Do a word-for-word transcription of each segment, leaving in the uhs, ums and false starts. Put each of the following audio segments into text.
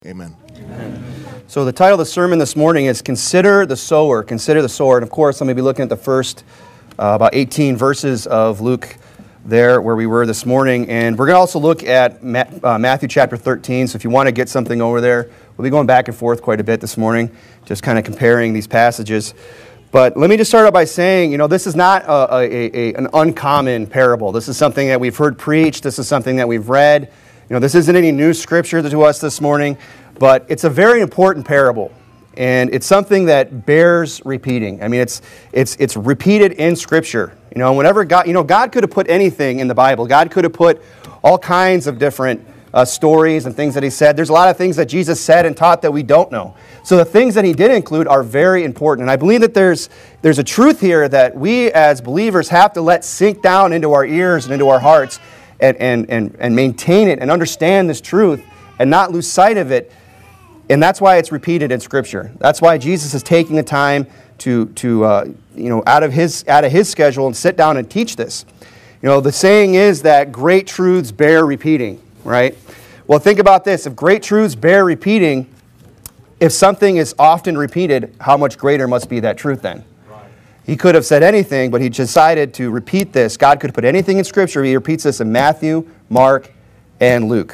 Amen. Amen. So the title of the sermon this morning is Consider the Sower. Consider the Sower. And of course, I'm going to be looking at the first uh, about eighteen verses of Luke there where we were this morning. And we're going to also look at Ma- uh, Matthew chapter thirteen. So if you want to get something over there, we'll be going back and forth quite a bit this morning, just kind of comparing these passages. But let me just start out by saying, you know, this is not a, a, a, an uncommon parable. This is something that we've heard preached. This is something that we've read. You know, this isn't any new scripture to us this morning, but it's a very important parable, and it's something that bears repeating. I mean, it's it's it's repeated in Scripture. You know, whenever God, you know, God could have put anything in the Bible. God could have put all kinds of different uh, stories and things that He said. There's a lot of things that Jesus said and taught that we don't know. So the things that He did include are very important, and I believe that there's there's a truth here that we as believers have to let sink down into our ears and into our hearts. And, and, and, and maintain it and understand this truth and not lose sight of it. And that's why it's repeated in Scripture. That's why Jesus is taking the time to, to uh, you know, out of his out of his schedule and sit down and teach this. You know, the saying is that great truths bear repeating, right? Well, think about this. If great truths bear repeating, if something is often repeated, how much greater must be that truth then? He could have said anything, but he decided to repeat this. God could put anything in Scripture. He repeats this in Matthew, Mark, and Luke.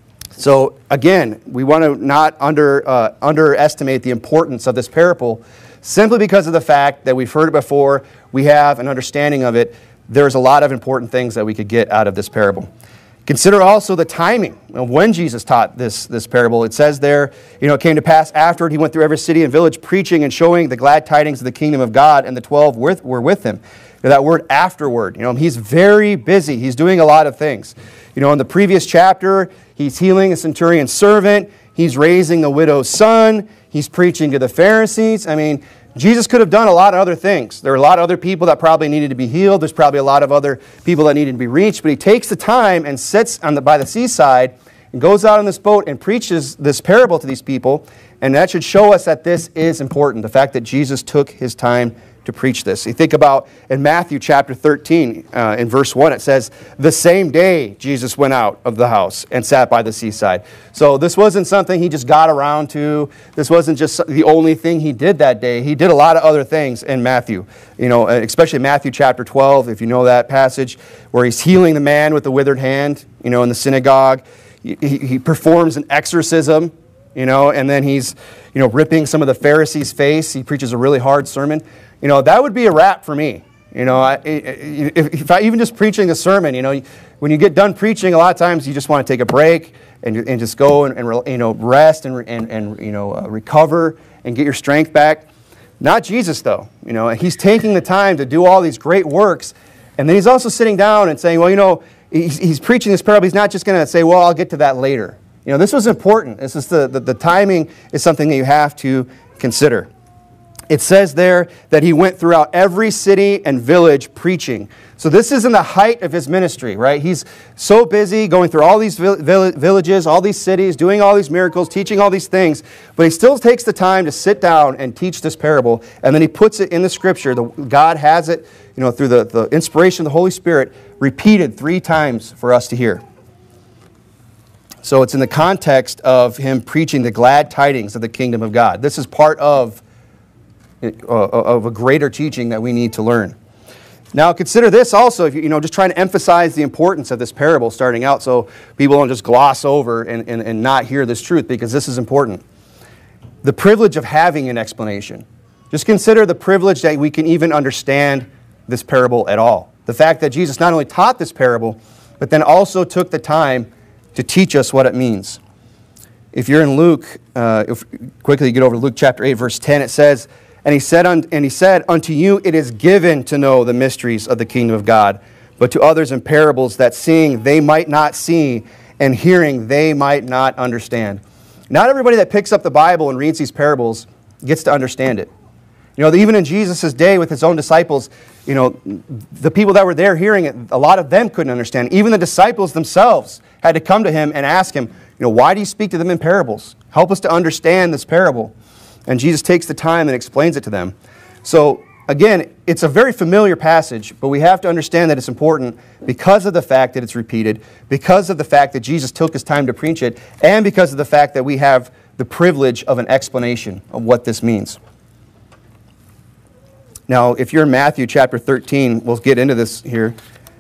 So again, we want to not under uh, underestimate the importance of this parable simply because of the fact that we've heard it before, we have an understanding of it. There's a lot of important things that we could get out of this parable. Consider also the timing of when Jesus taught this, this parable. It says there, you know, it came to pass afterward, he went through every city and village preaching and showing the glad tidings of the kingdom of God, and the twelve with, were with him. You know, that word afterward, you know, he's very busy. He's doing a lot of things. You know, in the previous chapter, he's healing a centurion's servant. He's raising the widow's son. He's preaching to the Pharisees. I mean, Jesus could have done a lot of other things. There are a lot of other people that probably needed to be healed. There's probably a lot of other people that needed to be reached. But he takes the time and sits on the, by the seaside and goes out on this boat and preaches this parable to these people. And that should show us that this is important, the fact that Jesus took his time to preach this. You think about in Matthew chapter thirteen, uh, in verse one, it says, the same day Jesus went out of the house and sat by the seaside. So this wasn't something he just got around to. This wasn't just the only thing he did that day. He did a lot of other things in Matthew, you know, especially Matthew chapter twelve, if you know that passage, where he's healing the man with the withered hand, you know, in the synagogue. He, he performs an exorcism, you know, and then he's, you know, ripping some of the Pharisees' face. He preaches a really hard sermon. You know, that would be a wrap for me. You know, I, if, if I even just preaching a sermon, you know, when you get done preaching, a lot of times you just want to take a break and, and just go and, and you know, rest and, and, and you know, uh, recover and get your strength back. Not Jesus, though. You know, he's taking the time to do all these great works, and then he's also sitting down and saying, well, you know, he's, he's preaching this parable. He's not just going to say, well, I'll get to that later. You know, this was important. This is the, the, the timing is something that you have to consider. It says there that he went throughout every city and village preaching. So this is in the height of his ministry, right? He's so busy going through all these villages, all these cities, doing all these miracles, teaching all these things, but he still takes the time to sit down and teach this parable, and then he puts it in the Scripture. The, God has it, you know, through the, the inspiration of the Holy Spirit, repeated three times for us to hear. So it's in the context of him preaching the glad tidings of the kingdom of God. This is part of of a greater teaching that we need to learn. Now consider this also, if you, you know, just trying to emphasize the importance of this parable starting out so people don't just gloss over and, and, and not hear this truth, because this is important. The privilege of having an explanation. Just consider the privilege that we can even understand this parable at all. The fact that Jesus not only taught this parable, but then also took the time to teach us what it means. If you're in Luke, uh, if, quickly get over to Luke chapter eight, verse ten, it says, And he said, un- and he said, unto you it is given to know the mysteries of the kingdom of God, but to others in parables, that seeing they might not see, and hearing they might not understand. Not everybody that picks up the Bible and reads these parables gets to understand it. You know, even in Jesus' day with his own disciples, you know, the people that were there hearing it, a lot of them couldn't understand. Even the disciples themselves had to come to him and ask him, you know, why do you speak to them in parables? Help us to understand this parable. And Jesus takes the time and explains it to them. So again, it's a very familiar passage, but we have to understand that it's important because of the fact that it's repeated, because of the fact that Jesus took his time to preach it, and because of the fact that we have the privilege of an explanation of what this means. Now, if you're in Matthew chapter thirteen, we'll get into this here.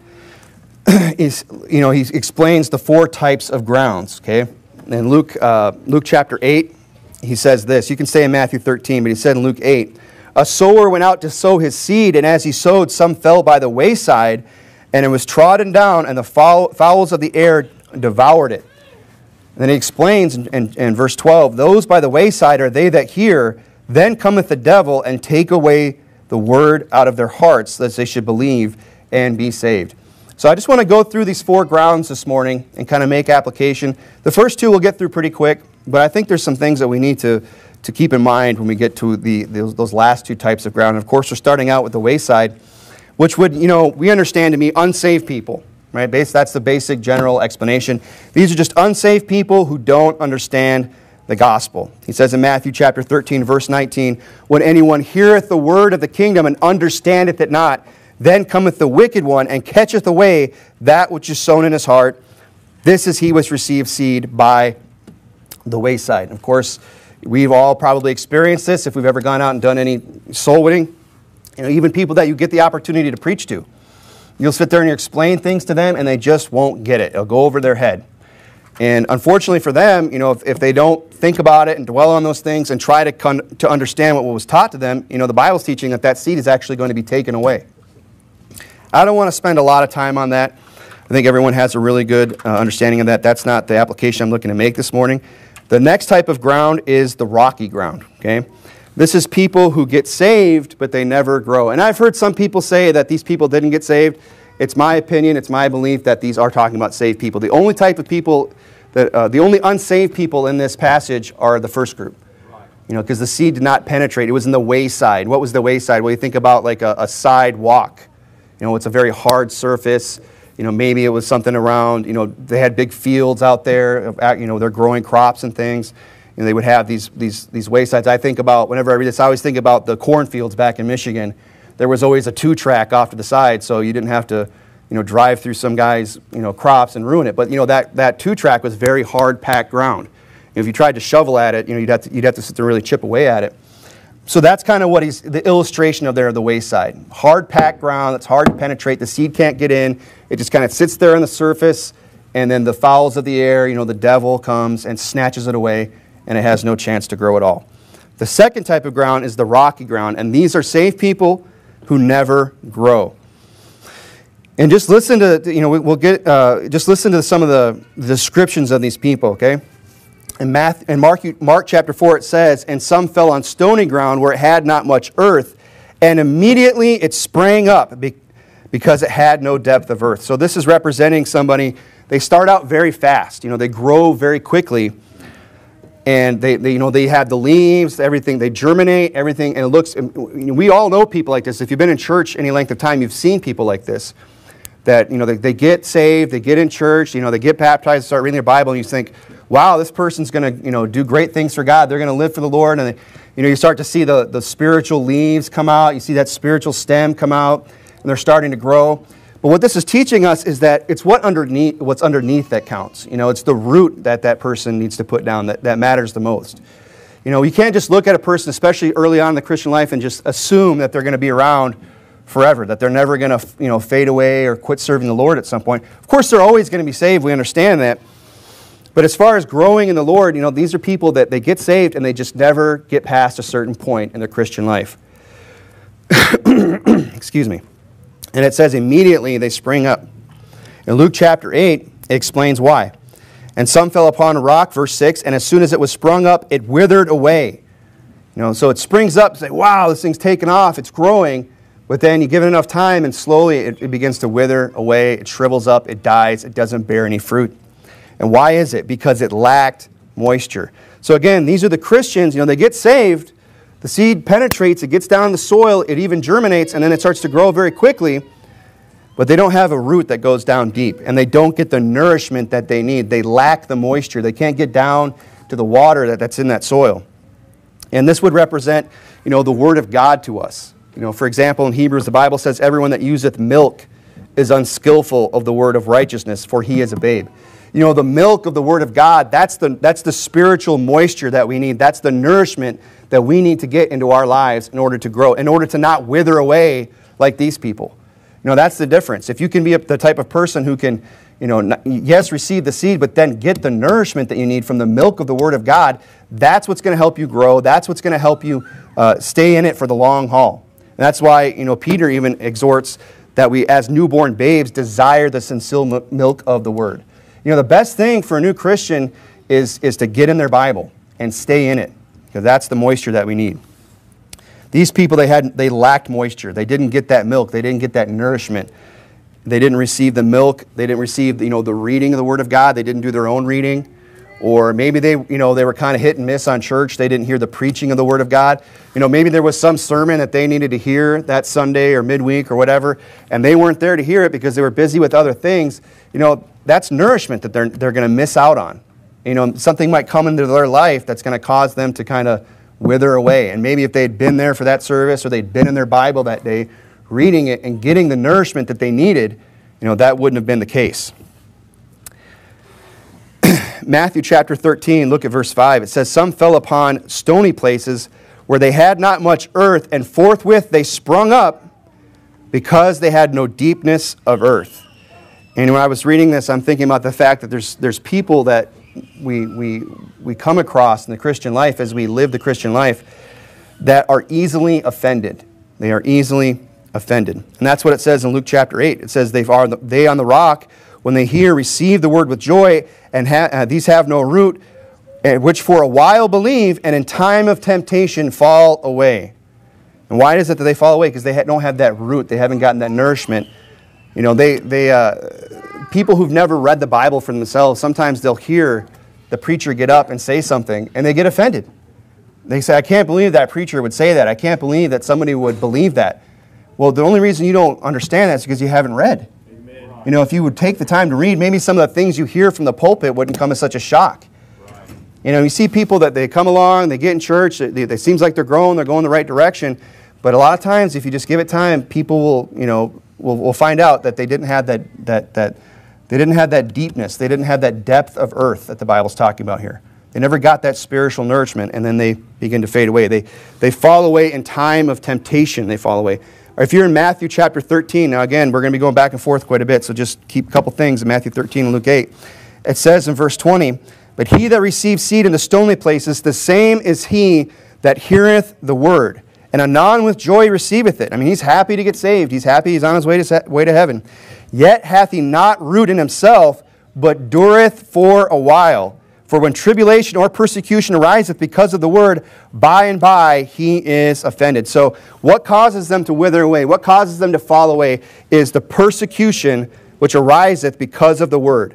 He's, you know, he explains the four types of grounds, okay? In Luke, uh, Luke chapter eight, he says this. You can stay in Matthew thirteen, but he said in Luke eight, a sower went out to sow his seed, and as he sowed, some fell by the wayside, and it was trodden down, and the fowl, fowls of the air devoured it. And then he explains in, in, in verse twelve, those by the wayside are they that hear, then cometh the devil and take away the word out of their hearts, lest they should believe and be saved. So I just want to go through these four grounds this morning and kind of make application. The first two we'll get through pretty quick, but I think there's some things that we need to, to keep in mind when we get to the, those, those last two types of ground. And of course, we're starting out with the wayside, which would, you know, we understand to be unsaved people, right? Base, that's the basic general explanation. These are just unsaved people who don't understand the gospel. He says in Matthew chapter thirteen, verse nineteen, when anyone heareth the word of the kingdom and understandeth it not, then cometh the wicked one and catcheth away that which is sown in his heart. This is he which received seed by the wayside. Of course, we've all probably experienced this if we've ever gone out and done any soul winning. You know, even people that you get the opportunity to preach to. You'll sit there and you explain things to them and they just won't get it. It'll go over their head. And unfortunately for them, you know, if, if they don't think about it and dwell on those things and try to con- to understand what was taught to them, you know, the Bible's teaching that that seed is actually going to be taken away. I don't want to spend a lot of time on that. I think everyone has a really good uh, understanding of that. That's not the application I'm looking to make this morning. The next type of ground is the rocky ground, okay? This is people who get saved, but they never grow. And I've heard some people say that these people didn't get saved. It's my opinion, it's my belief that these are talking about saved people. The only type of people, that uh, the only unsaved people in this passage are the first group. You know, because the seed did not penetrate. It was in the wayside. What was the wayside? Well, you think about like a, a sidewalk. You know, it's a very hard surface. You know, maybe it was something around, you know, they had big fields out there. You know, they're growing crops and things. You know, they would have these, these, these waysides. I think about, whenever I read this, I always think about the cornfields back in Michigan. There was always a two-track off to the side, so you didn't have to, you know, drive through some guy's, you know, crops and ruin it. But, you know, that, that two-track was very hard-packed ground. If you tried to shovel at it, you know, you'd have to, you'd have to sit there and really chip away at it. So that's kind of what he's, the illustration of there, the wayside. Hard-packed ground, that's hard to penetrate. The seed can't get in. It just kind of sits there on the surface, and then the fowls of the air, you know, the devil comes and snatches it away, and it has no chance to grow at all. The second type of ground is the rocky ground, and these are saved people who never grow. And just listen to, you know, we'll get, uh, just listen to some of the descriptions of these people, okay? In, Matthew, in Mark, Mark chapter four, it says, and some fell on stony ground where it had not much earth, and immediately it sprang up because it had no depth of earth. So this is representing somebody, they start out very fast. You know, they grow very quickly. And they, they, you know, they have the leaves, everything. They germinate, everything, and it looks. We all know people like this. If you've been in church any length of time, you've seen people like this. That, you know, they, they get saved, they get in church, you know, they get baptized, start reading their Bible, and you think, wow, this person's going to, you know, do great things for God. They're going to live for the Lord, and they, you know, you start to see the the spiritual leaves come out. You see that spiritual stem come out, and they're starting to grow. But what this is teaching us is that it's what underneath, what's underneath that counts. You know, it's the root that that person needs to put down that, that matters the most. You know, you can't just look at a person, especially early on in the Christian life, and just assume that they're going to be around forever, that they're never going to, you know, fade away or quit serving the Lord at some point. Of course, they're always going to be saved. We understand that. But as far as growing in the Lord, you know, these are people that they get saved and they just never get past a certain point in their Christian life. Excuse me. And it says immediately they spring up. In Luke chapter eight, it explains why. And some fell upon a rock, verse six, and as soon as it was sprung up, it withered away. You know, so it springs up, say, wow, this thing's taken off, it's growing. But then you give it enough time and slowly it, it begins to wither away, it shrivels up, it dies, it doesn't bear any fruit. And why is it? Because it lacked moisture. So again, these are the Christians, you know, they get saved, the seed penetrates, it gets down in the soil, it even germinates, and then it starts to grow very quickly, but they don't have a root that goes down deep, and they don't get the nourishment that they need. They lack the moisture. They can't get down to the water that, that's in that soil. And this would represent, you know, the Word of God to us. You know, for example, in Hebrews, the Bible says, everyone that useth milk is unskillful of the word of righteousness, for he is a babe. You know, the milk of the Word of God, that's the, that's the spiritual moisture that we need. That's the nourishment that we need to get into our lives in order to grow, in order to not wither away like these people. You know, that's the difference. If you can be the type of person who can, you know, not, yes, receive the seed, but then get the nourishment that you need from the milk of the Word of God, that's what's going to help you grow. That's what's going to help you uh, stay in it for the long haul. And that's why, you know, Peter even exhorts that we, as newborn babes, desire the sincere milk of the Word. You know, the best thing for a new Christian is, is to get in their Bible and stay in it, because that's the moisture that we need. These people, they had they lacked moisture. They didn't get that milk. They didn't get that nourishment. They didn't receive the milk. They didn't receive, you know, the reading of the Word of God. They didn't do their own reading. Or maybe they, you know, they were kind of hit and miss on church. They didn't hear the preaching of the Word of God. You know, maybe there was some sermon that they needed to hear that Sunday or midweek or whatever, and they weren't there to hear it because they were busy with other things. You know, that's nourishment that they're, they're going to miss out on. You know, something might come into their life that's going to cause them to kind of wither away. And maybe if they'd been there for that service, or they'd been in their Bible that day, reading it and getting the nourishment that they needed, you know, that wouldn't have been the case. Matthew chapter thirteen, look at verse five. It says, some fell upon stony places where they had not much earth, and forthwith they sprung up because they had no deepness of earth. And when I was reading this, I'm thinking about the fact that there's there's people that we we we come across in the Christian life as we live the Christian life that are easily offended. They are easily offended. And that's what it says in Luke chapter eight. It says, they are the, they on the rock, when they hear, receive the word with joy, and ha- uh, these have no root, uh, which for a while believe, and in time of temptation fall away. And why is it that they fall away? Because they ha- don't have that root. They haven't gotten that nourishment. You know, they, they uh, people who've never read the Bible for themselves, sometimes they'll hear the preacher get up and say something, and they get offended. They say, I can't believe that preacher would say that. I can't believe that somebody would believe that. Well, the only reason you don't understand that is because you haven't read. Amen. You know, if you would take the time to read, maybe some of the things you hear from the pulpit wouldn't come as such a shock. Right. You know, you see people that they come along, they get in church, it, it seems like they're growing, they're going the right direction. But a lot of times, if you just give it time, people will, you know, will, will find out that they didn't have that, that, that, they didn't have that deepness. They didn't have that depth of earth that the Bible's talking about here. They never got that spiritual nourishment, and then they begin to fade away. They, they fall away in time of temptation. They fall away. Or if you're in Matthew chapter thirteen, now again, we're going to be going back and forth quite a bit, so just keep a couple things in Matthew thirteen and Luke eight. It says in verse twenty, but he that receives seed in the stony places, the same is he that heareth the word, and anon with joy receiveth it. I mean, he's happy to get saved. He's happy. He's on his way to, way to heaven. Yet hath he not root in himself, but dureth for a while. For when tribulation or persecution ariseth because of the word, by and by he is offended. So what causes them to wither away, what causes them to fall away, is the persecution which ariseth because of the word.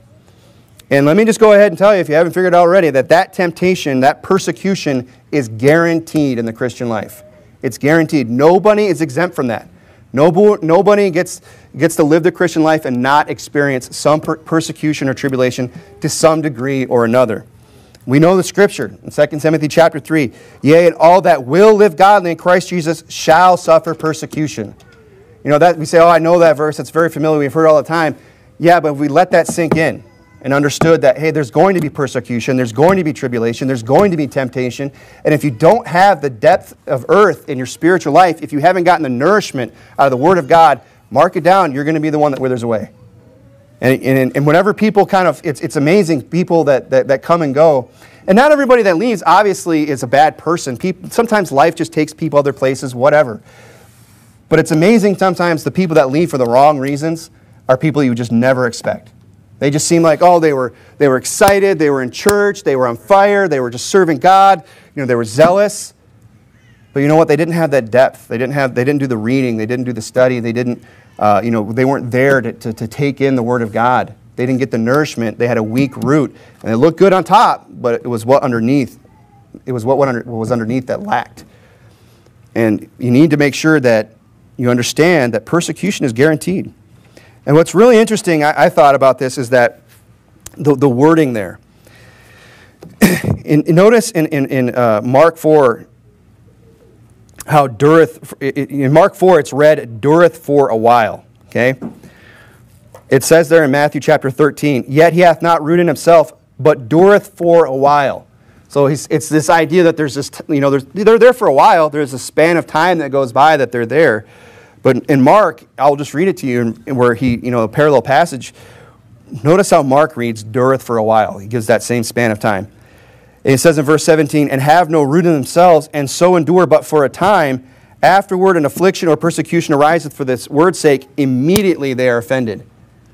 And let me just go ahead and tell you, if you haven't figured it out already, that that temptation, that persecution is guaranteed in the Christian life. It's guaranteed. Nobody is exempt from that. Nobody gets, gets to live the Christian life and not experience some per- persecution or tribulation to some degree or another. We know the scripture in Second Timothy chapter three. Yea, and all that will live godly in Christ Jesus shall suffer persecution. You know, that we say, oh, I know that verse. It's very familiar. We've heard it all the time. Yeah, but if we let that sink in and understood that, hey, there's going to be persecution, there's going to be tribulation, there's going to be temptation. And if you don't have the depth of earth in your spiritual life, if you haven't gotten the nourishment out of the Word of God, mark it down, you're going to be the one that withers away. And, and, and whenever people kind of, it's, it's amazing, people that, that, that come and go. And not everybody that leaves, obviously, is a bad person. People, sometimes life just takes people other places, whatever. But it's amazing sometimes the people that leave for the wrong reasons are people you just never expect. They just seem like, oh, they were they were excited, they were in church, they were on fire, they were just serving God, you know, they were zealous. But you know what? They didn't have that depth. They didn't have they didn't do the reading, they didn't do the study, they didn't uh, you know, they weren't there to, to, to take in the Word of God. They didn't get the nourishment. They had a weak root. And it looked good on top, but it was what underneath it was what was underneath that lacked. And you need to make sure that you understand that persecution is guaranteed. And what's really interesting, I, I thought about this, is that the, the wording there. in, notice in, in, in uh, Mark four, how dureth, in Mark four it's read, dureth for a while, okay? It says there in Matthew chapter thirteen, yet he hath not rooted himself, but dureth for a while. So he's, it's this idea that there's this, you know, there's, they're there for a while. There's a span of time that goes by that they're there. But in Mark, I'll just read it to you, where he, you know, a parallel passage. Notice how Mark reads, dureth for a while. He gives that same span of time. And it says in verse seventeen, and have no root in themselves, and so endure but for a time. Afterward, an affliction or persecution ariseth for this word's sake, immediately they are offended.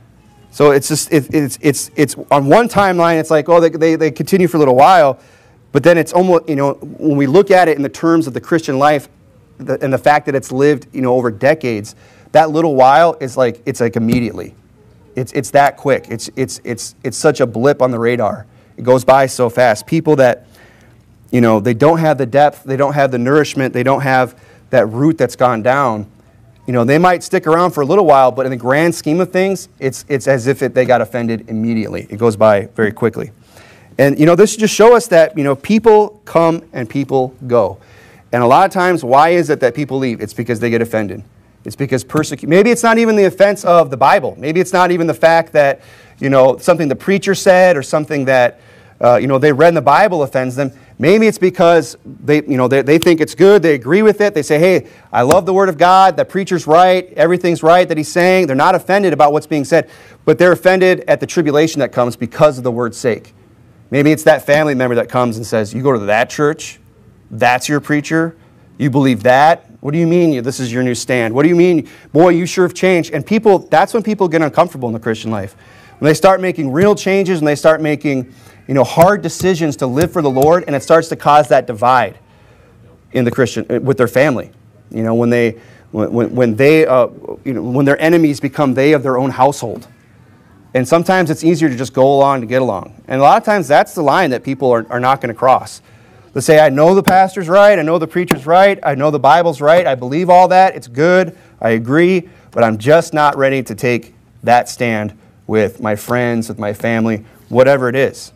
So it's just, it, it's, it's, it's on one timeline, it's like, oh, they, they, they continue for a little while. But then it's almost, you know, when we look at it in the terms of the Christian life, the, and the fact that it's lived, you know, over decades, that little while is like, it's like immediately. It's, it's that quick. It's, it's, it's, it's such a blip on the radar. It goes by so fast. People that, you know, they don't have the depth, they don't have the nourishment, they don't have that root that's gone down. You know, they might stick around for a little while, but in the grand scheme of things, it's, it's as if it, they got offended immediately. It goes by very quickly. And, you know, this should just show us that, you know, people come and people go. And a lot of times, why is it that people leave? It's because they get offended. It's because persecution. Maybe it's not even the offense of the Bible. Maybe it's not even the fact that, you know, something the preacher said or something that, uh, you know, they read in the Bible offends them. Maybe it's because they, you know, they, they think it's good. They agree with it. They say, hey, I love the Word of God. The preacher's right. Everything's right that he's saying. They're not offended about what's being said, but they're offended at the tribulation that comes because of the Word's sake. Maybe it's that family member that comes and says, you go to that church? That's your preacher? You believe that? What do you mean this is your new stand? What do you mean, boy, you sure have changed? And people, that's when people get uncomfortable in the Christian life. When they start making real changes and they start making, you know, hard decisions to live for the Lord, and it starts to cause that divide in the Christian, with their family. You know, when they, when, when they, uh, you know, when their enemies become they of their own household. And sometimes it's easier to just go along to get along. And a lot of times that's the line that people are, are not going to cross. They say, I know the pastor's right, I know the preacher's right, I know the Bible's right, I believe all that, it's good, I agree, but I'm just not ready to take that stand with my friends, with my family, whatever it is.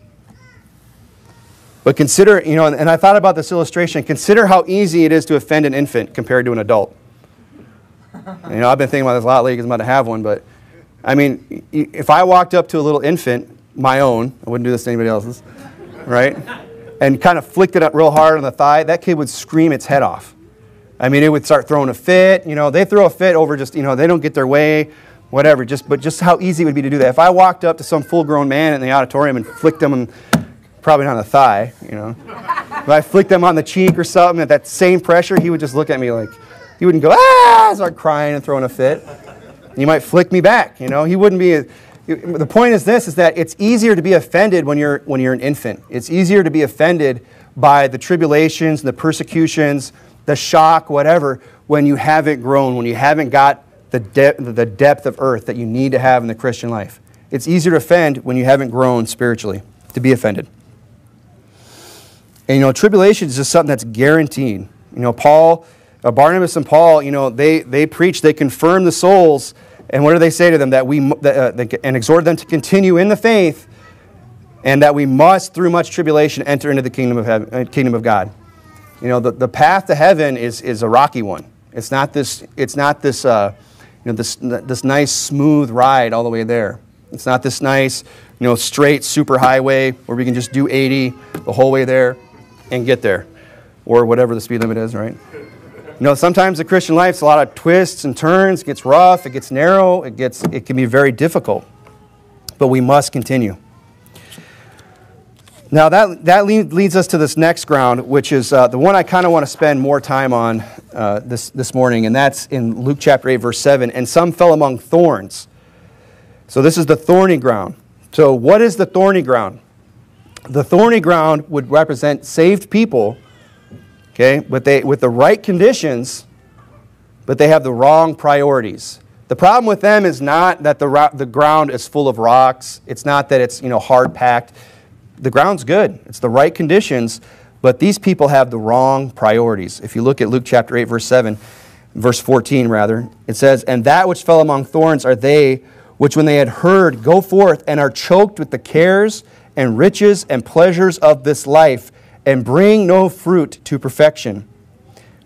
But consider, you know, and I thought about this illustration, consider how easy it is to offend an infant compared to an adult. You know, I've been thinking about this a lot lately because I'm about to have one, but I mean, if I walked up to a little infant, my own, I wouldn't do this to anybody else's, right? And kind of flicked it up real hard on the thigh, that kid would scream its head off. I mean, it would start throwing a fit. You know, they throw a fit over just, you know, they don't get their way, whatever. Just, but just how easy it would be to do that. If I walked up to some full-grown man in the auditorium and flicked him, on, probably not on the thigh, you know. If I flicked him on the cheek or something, at that same pressure, he would just look at me like, he wouldn't go, ah, start crying and throwing a fit. And he might flick me back, you know. He wouldn't be... A, the point is this, is that it's easier to be offended when you're when you're an infant. It's easier to be offended by the tribulations, the persecutions, the shock, whatever, when you haven't grown, when you haven't got the, de- the depth of earth that you need to have in the Christian life. It's easier to offend when you haven't grown spiritually, to be offended. And, you know, tribulation is just something that's guaranteed. You know, Paul, uh, Barnabas and Paul, you know, they, they preach, they confirm the souls. And what do they say to them? That we that, uh, they, and exhort them to continue in the faith, and that we must, through much tribulation, enter into the kingdom of heaven, uh, kingdom of God. You know, the, the path to heaven is is a rocky one. It's not this. It's not this. Uh, you know, this this nice smooth ride all the way there. It's not this nice, you know, straight super highway where we can just do eighty the whole way there and get there, or whatever the speed limit is, right? You know, sometimes the Christian life's a lot of twists and turns. It gets rough, it gets narrow, it gets it can be very difficult. But we must continue. Now that that lead, leads us to this next ground, which is uh, the one I kind of want to spend more time on uh, this this morning, and that's in Luke chapter eight, verse seven. And some fell among thorns. So this is the thorny ground. So what is the thorny ground? The thorny ground would represent saved people. Okay, but they with the right conditions, but they have the wrong priorities. The problem with them is not that the ro- the ground is full of rocks. It's not that it's, you know, hard packed. The ground's good. It's the right conditions, but these people have the wrong priorities. If you look at Luke chapter eight, verse seven, verse fourteen rather, it says, "And that which fell among thorns are they which when they had heard go forth and are choked with the cares and riches and pleasures of this life, and bring no fruit to perfection."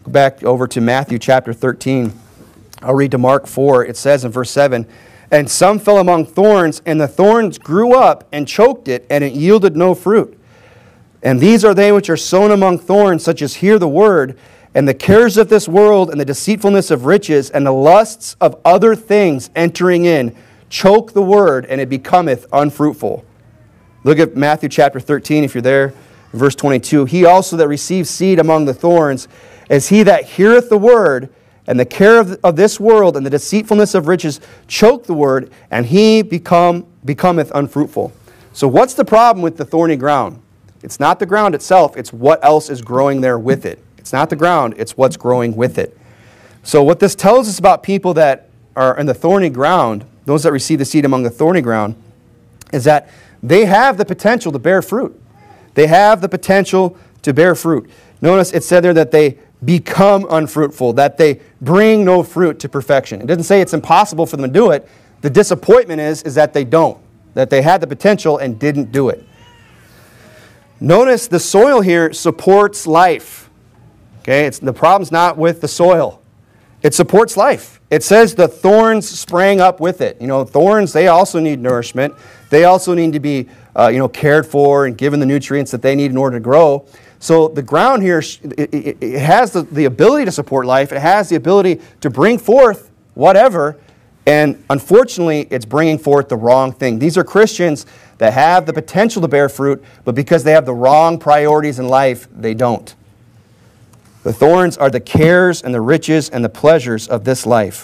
Go back over to Matthew chapter thirteen. I'll read to Mark four. It says in verse seven, "And some fell among thorns, and the thorns grew up and choked it, and it yielded no fruit. And these are they which are sown among thorns, such as hear the word, and the cares of this world, and the deceitfulness of riches, and the lusts of other things entering in, choke the word, and it becometh unfruitful." Look at Matthew chapter thirteen, if you're there, verse twenty-two. "He also that receives seed among the thorns is he that heareth the word, and the care of, of this world and the deceitfulness of riches choke the word, and he become becometh unfruitful." So what's the problem with the thorny ground? It's not the ground itself, it's what else is growing there with it. It's not the ground, it's what's growing with it. So what this tells us about people that are in the thorny ground, those that receive the seed among the thorny ground, is that they have the potential to bear fruit. They have the potential to bear fruit. Notice it said there that they become unfruitful, that they bring no fruit to perfection. It doesn't say it's impossible for them to do it. The disappointment is, is that they don't, that they had the potential and didn't do it. Notice the soil here supports life. Okay, it's, the problem's not with the soil. It supports life. It says the thorns sprang up with it. You know, thorns, they also need nourishment. They also need to be uh, you know, cared for and given the nutrients that they need in order to grow. So the ground here, it, it, it has the, the ability to support life. It has the ability to bring forth whatever. And unfortunately, it's bringing forth the wrong thing. These are Christians that have the potential to bear fruit, but because they have the wrong priorities in life, they don't. The thorns are the cares and the riches and the pleasures of this life.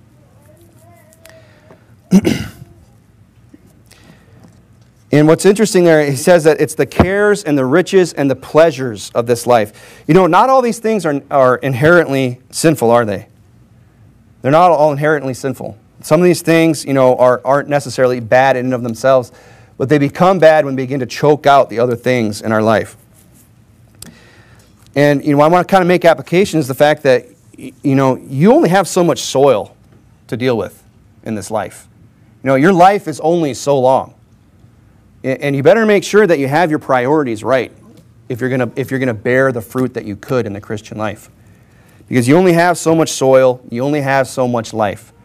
And what's interesting there, he says that it's the cares and the riches and the pleasures of this life. You know, not all these things are, are inherently sinful, are they? They're not all inherently sinful. Some of these things, you know, are, aren't necessarily bad in and of themselves, but they become bad when they begin to choke out the other things in our life. And, you know, I want to kind of make applications the fact that, you know, you only have so much soil to deal with in this life. You know, your life is only so long. And you better make sure that you have your priorities right if you're going to if you're going to bear the fruit that you could in the Christian life. Because you only have so much soil, you only have so much life.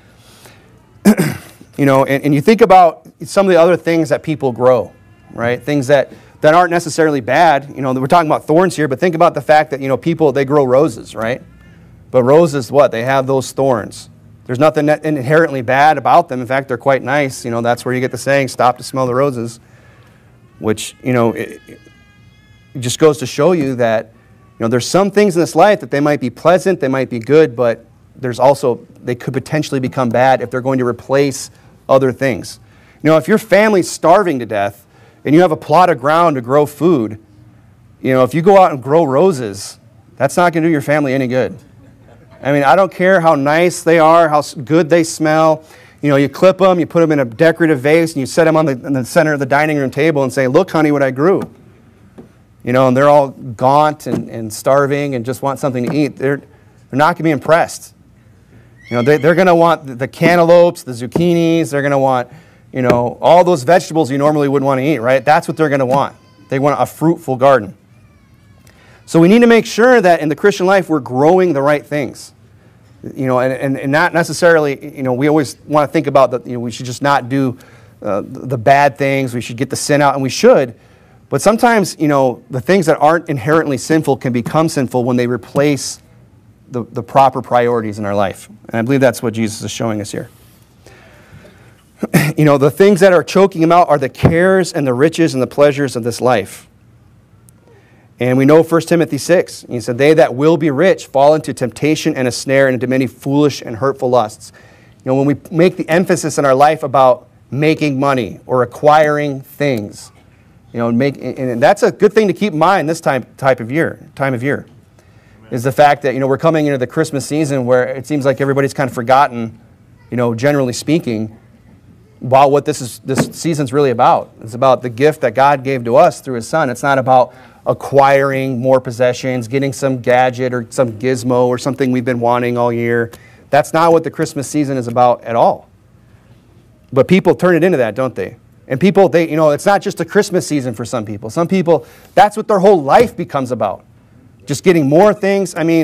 You know, and, and you think about some of the other things that people grow, right? Things that, that aren't necessarily bad. You know, we're talking about thorns here, but think about the fact that, you know, people, they grow roses, right? But roses, what? They have those thorns. There's nothing inherently bad about them. In fact, they're quite nice. You know, that's where you get the saying, "Stop to smell the roses," which, you know, it, it just goes to show you that, you know, there's some things in this life that they might be pleasant, they might be good, but there's also, they could potentially become bad if they're going to replace other things. You know, if your family's starving to death and you have a plot of ground to grow food, you know, if you go out and grow roses, that's not going to do your family any good. I mean, I don't care how nice they are, how good they smell. You know, you clip them, you put them in a decorative vase, and you set them on the, in the center of the dining room table and say, "Look, honey, what I grew." You know, and they're all gaunt and, and starving and just want something to eat. They're, they're not going to be impressed. You know, they, they're going to want the, the cantaloupes, the zucchinis. They're going to want, you know, all those vegetables you normally wouldn't want to eat, right? That's what they're going to want. They want a fruitful garden. So we need to make sure that in the Christian life we're growing the right things. You know, and, and, and not necessarily, you know, we always want to think about that, you know, we should just not do uh, the bad things. We should get the sin out, and we should. But sometimes, you know, the things that aren't inherently sinful can become sinful when they replace the, the proper priorities in our life. And I believe that's what Jesus is showing us here. You know, the things that are choking him out are the cares and the riches and the pleasures of this life. And we know First Timothy six, he said, "They that will be rich fall into temptation and a snare and into many foolish and hurtful lusts." You know, when we make the emphasis in our life about making money or acquiring things, you know, make, and that's a good thing to keep in mind this time type of year, time of year, Amen. Is the fact that, you know, we're coming into the Christmas season where it seems like everybody's kind of forgotten, you know, generally speaking, about what this is this season's really about. It's about the gift that God gave to us through His Son. It's not about acquiring more possessions, getting some gadget or some gizmo or something we've been wanting all year. That's not what the Christmas season is about at all. But people turn it into that, don't they? And people, they, you know, it's not just a Christmas season for some people. Some people, that's what their whole life becomes about. Just getting more things. I mean,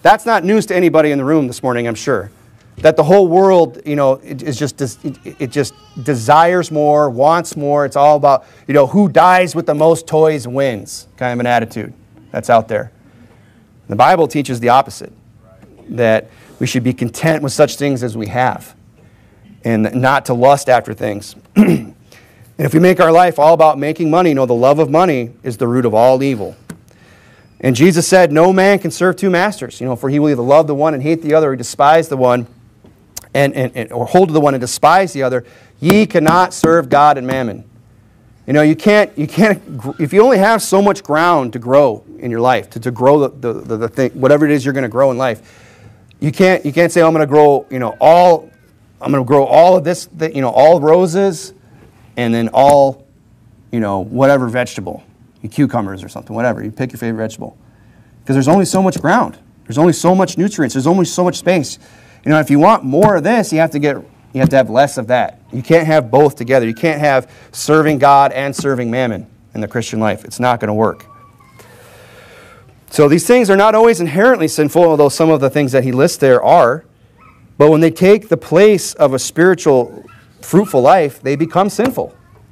That's not news to anybody in the room this morning, I'm sure. That the whole world, you know, it, is just it, it just desires more, wants more. It's all about, you know, who dies with the most toys wins, kind of an attitude that's out there. The Bible teaches the opposite, that we should be content with such things as we have and not to lust after things. And if we make our life all about making money, you know, the love of money is the root of all evil. And Jesus said, no man can serve two masters, you know, for he will either love the one and hate the other, or despise the one and, and, and or hold to the one and despise the other. Ye cannot serve God and mammon. You know, you can't, you can't, if you only have so much ground to grow in your life, to, to grow the, the, the, the thing, whatever it is you're going to grow in life, you can't, you can't say, oh, I'm going to grow, you know, all, I'm going to grow all of this, you know, all roses and then all, you know, whatever vegetable, cucumbers or something, whatever. You pick your favorite vegetable. Because there's only so much ground. There's only so much nutrients. There's only so much space. You know, if you want more of this, you have to get, you have to have less of that. You can't have both together. You can't have serving God and serving mammon in the Christian life. It's not going to work. So these things are not always inherently sinful, although some of the things that he lists there are. But when they take the place of a spiritual, fruitful life, they become sinful.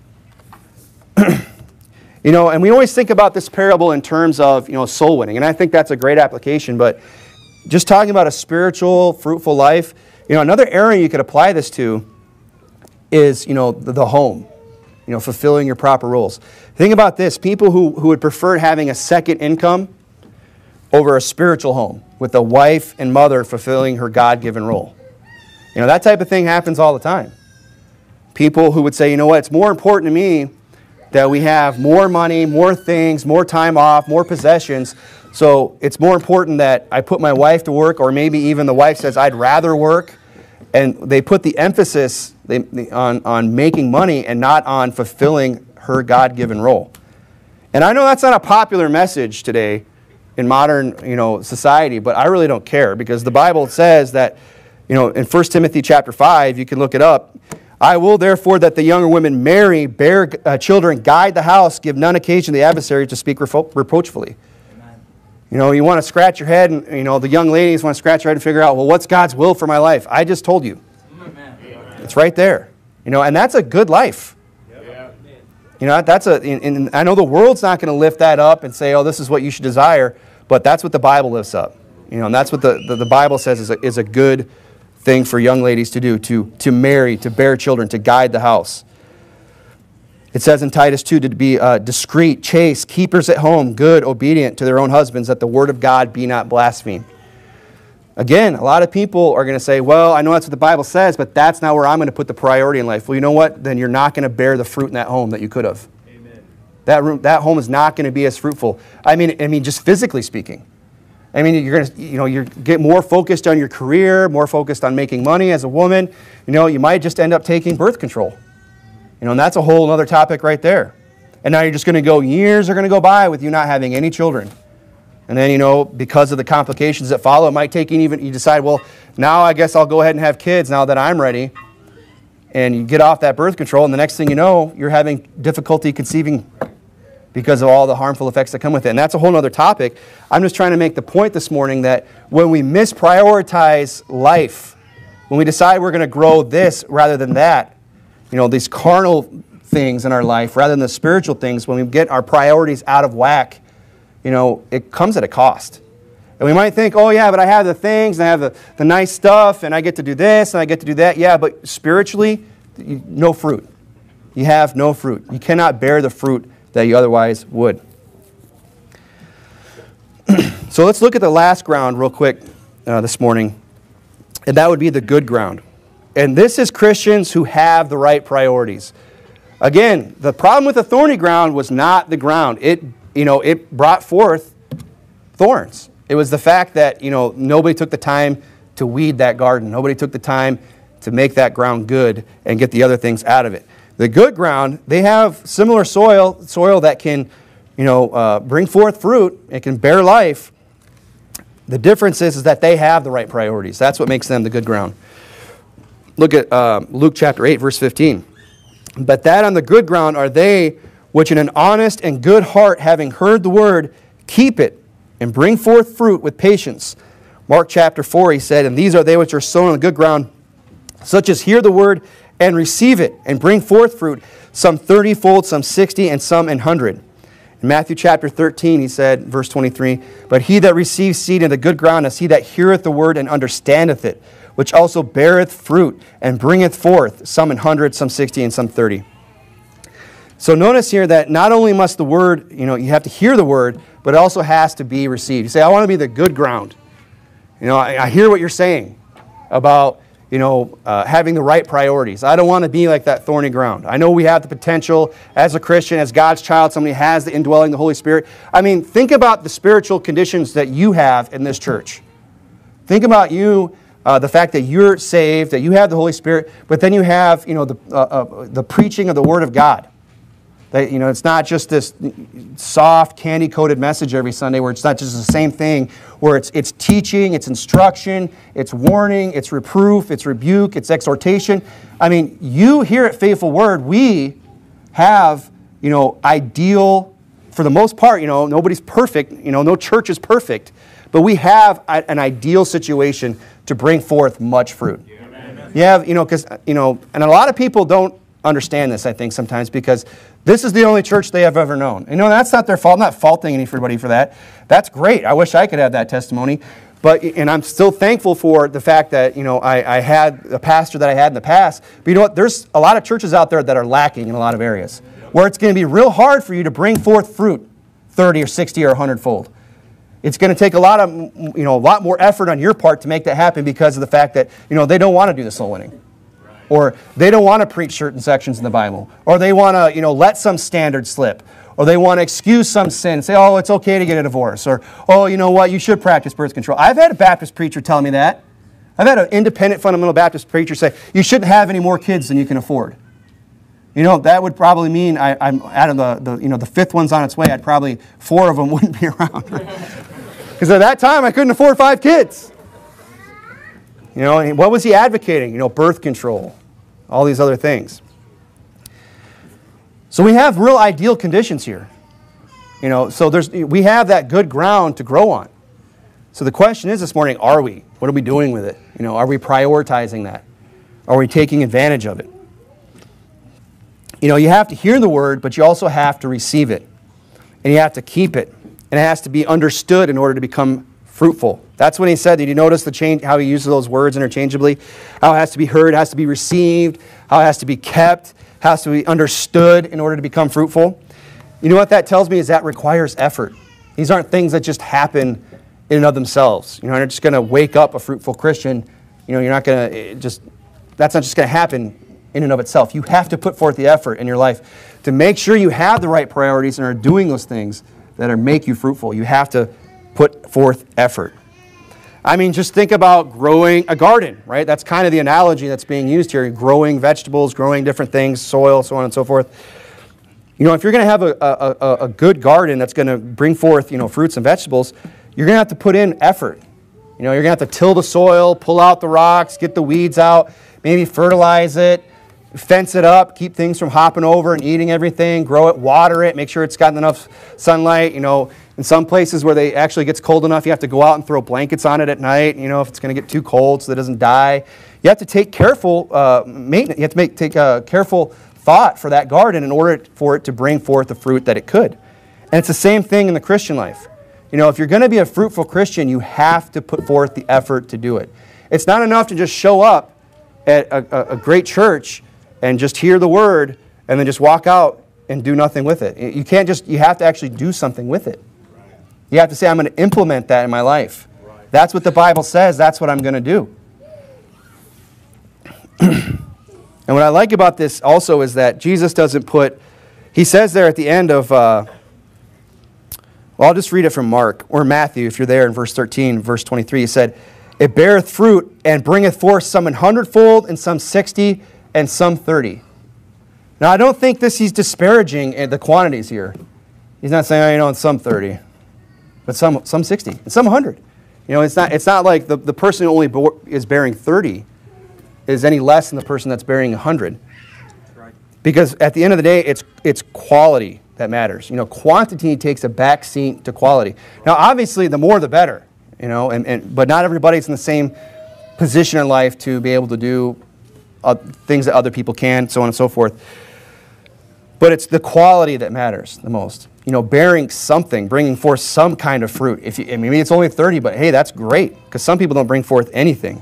You know, and we always think about this parable in terms of, you know, soul winning. And I think that's a great application. But just talking about a spiritual, fruitful life, you know, another area you could apply this to is, you know, the, the home. You know, fulfilling your proper roles. Think about this. People who, who would prefer having a second income over a spiritual home with a wife and mother fulfilling her God-given role. You know, that type of thing happens all the time. People who would say, you know what, it's more important to me that we have more money, more things, more time off, more possessions. So it's more important that I put my wife to work, or maybe even the wife says, I'd rather work. And they put the emphasis on, on making money and not on fulfilling her God-given role. And I know that's not a popular message today in modern, you know, society, but I really don't care, because the Bible says that, you know, in First Timothy chapter five, you can look it up, I will therefore that the younger women marry, bear uh, children, guide the house, give none occasion to the adversary to speak repro- reproachfully. Amen. You know, you want to scratch your head, and, you know, the young ladies want to scratch their head and figure out, well, what's God's will for my life? I just told you. Amen. It's right there. You know, and that's a good life. Yeah. You know, that's a, and, and I know the world's not going to lift that up and say, oh, this is what you should desire, but that's what the Bible lifts up. You know, and that's what the, the, the Bible says is a, is a good thing for young ladies to do, to, to marry, to bear children, to guide the house. It says in Titus two to be uh, discreet, chaste, keepers at home, good, obedient to their own husbands, that the word of God be not blasphemed. Again, a lot of people are going to say, well, I know that's what the Bible says, but that's not where I'm going to put the priority in life. Well, you know what? Then you're not going to bear the fruit in that home that you could have. Amen. That room, that home is not going to be as fruitful. I mean, I mean, just physically speaking. I mean, you're going to, you know, you get more focused on your career, more focused on making money as a woman. You know, you might just end up taking birth control. You know, and that's a whole other topic right there. And now you're just going to go, years are going to go by with you not having any children. And then, you know, because of the complications that follow, it might take you even, you decide, well, now I guess I'll go ahead and have kids now that I'm ready. And you get off that birth control, and the next thing you know, you're having difficulty conceiving because of all the harmful effects that come with it. And that's a whole other topic. I'm just trying to make the point this morning that when we misprioritize life, when we decide we're going to grow this rather than that, you know, these carnal things in our life rather than the spiritual things, when we get our priorities out of whack, you know, it comes at a cost. And we might think, oh yeah, but I have the things, and I have the, the nice stuff, and I get to do this, and I get to do that. Yeah, but spiritually, you, no fruit. You have no fruit. You cannot bear the fruit that you otherwise would. So let's look at the last ground real quick uh, this morning, and that would be the good ground. And this is Christians who have the right priorities. Again, the problem with the thorny ground was not the ground. It, you know, it brought forth thorns. It was the fact that, you know, nobody took the time to weed that garden. Nobody took the time to make that ground good and get the other things out of it. The good ground, they have similar soil, soil that can, you know, uh, bring forth fruit. It can bear life. The difference is, is that they have the right priorities. That's what makes them the good ground. Look at uh, Luke chapter eight, verse fifteen. But that on the good ground are they which in an honest and good heart, having heard the word, keep it and bring forth fruit with patience. Mark chapter four, he said, and these are they which are sown on the good ground, such as hear the word and receive it, and bring forth fruit, some thirty-fold, some sixty, and some an hundred. In Matthew chapter thirteen, he said, verse twenty-three, but he that receives seed in the good ground is he that heareth the word and understandeth it, which also beareth fruit, and bringeth forth some an hundred, some sixty, and some thirty. So notice here that not only must the word, you know, you have to hear the word, but it also has to be received. You say, I want to be the good ground. You know, I, I hear what you're saying about, you know, uh, having the right priorities. I don't want to be like that thorny ground. I know we have the potential as a Christian, as God's child, somebody who has the indwelling of the Holy Spirit. I mean, think about the spiritual conditions that you have in this church. Think about you, uh, the fact that you're saved, that you have the Holy Spirit, but then you have, you know, the, uh, uh, the preaching of the Word of God. That, you know, it's not just this soft, candy-coated message every Sunday where it's not just the same thing, where it's it's teaching, it's instruction, it's warning, it's reproof, it's rebuke, it's exhortation. I mean, you here at Faithful Word, we have, you know, ideal, for the most part, you know, nobody's perfect, you know, no church is perfect, but we have a, an ideal situation to bring forth much fruit. Yeah. You have, you know, because, you know, and a lot of people don't understand this, I think, sometimes, because this is the only church they have ever known. You know, that's not their fault. I'm not faulting anybody for that. That's great. I wish I could have that testimony. But, and I'm still thankful for the fact that, you know, I, I had a pastor that I had in the past. But you know what? There's a lot of churches out there that are lacking in a lot of areas, where it's going to be real hard for you to bring forth fruit thirty or sixty or one hundred fold. It's going to take a lot of, you know, a lot more effort on your part to make that happen because of the fact that, you know, they don't want to do the soul winning. Or they don't want to preach certain sections in the Bible. Or they want to, you know, let some standard slip. Or they want to excuse some sin. Say, oh, it's okay to get a divorce. Or, oh, you know what, you should practice birth control. I've had a Baptist preacher tell me that. I've had an independent fundamental Baptist preacher say, you shouldn't have any more kids than you can afford. You know, that would probably mean, I, I'm out of the, the, you know, the fifth one's on its way, I'd probably, four of them wouldn't be around. Because at that time, I couldn't afford five kids. You know, what was he advocating? You know, birth control, all these other things. So we have real ideal conditions here. You know, so there's we have that good ground to grow on. So the question is this morning, are we? What are we doing with it? You know, are we prioritizing that? Are we taking advantage of it? You know, you have to hear the word, but you also have to receive it. And you have to keep it. And it has to be understood in order to become fruitful. That's when he said, did you notice the change, how he uses those words interchangeably? How it has to be heard, it has to be received, how it has to be kept, has to be understood in order to become fruitful. You know what that tells me is that requires effort. These aren't things that just happen in and of themselves. You know, you're just going to wake up a fruitful Christian. You know, you're not going to just, that's not just going to happen in and of itself. You have to put forth the effort in your life to make sure you have the right priorities and are doing those things that are make you fruitful. You have to put forth effort. I mean, just think about growing a garden, right? That's kind of the analogy that's being used here. Growing vegetables, growing different things, soil, so on and so forth. You know, if you're going to have a, a, a good garden that's going to bring forth, you know, fruits and vegetables, you're going to have to put in effort. You know, you're going to have to till the soil, pull out the rocks, get the weeds out, maybe fertilize it, fence it up, keep things from hopping over and eating everything, grow it, water it, make sure it's gotten enough sunlight. You know, in some places where they actually gets cold enough, you have to go out and throw blankets on it at night, you know, if it's going to get too cold so that it doesn't die. You have to take careful uh, maintenance. You have to make take a careful thought for that garden in order for it to bring forth the fruit that it could. And it's the same thing in the Christian life. You know, if you're going to be a fruitful Christian, you have to put forth the effort to do it. It's not enough to just show up at a, a great church and just hear the word and then just walk out and do nothing with it. You can't just, you have to actually do something with it. You have to say, I'm going to implement that in my life. That's what the Bible says. That's what I'm going to do. And what I like about this also is that Jesus doesn't put, he says there at the end of, uh, well, I'll just read it from Mark or Matthew if you're there in verse thirteen, verse twenty-three. He said, it beareth fruit and bringeth forth some an hundredfold and some sixty and some thirty. Now, I don't think this he's disparaging the quantities here. He's not saying, oh, you know, it's some thirty, but some some sixty and some one hundred. You know, it's not it's not like the, the person who only bo- is bearing thirty is any less than the person that's bearing one hundred. Right. Because at the end of the day, it's it's quality that matters. You know, quantity takes a back seat to quality. Now, obviously, the more the better. you know, and, and but not everybody's in the same position in life to be able to do uh, things that other people can, so on and so forth. But it's the quality that matters the most. You know, bearing something, bringing forth some kind of fruit. If you, I mean, maybe it's only thirty, but hey, that's great, because some people don't bring forth anything.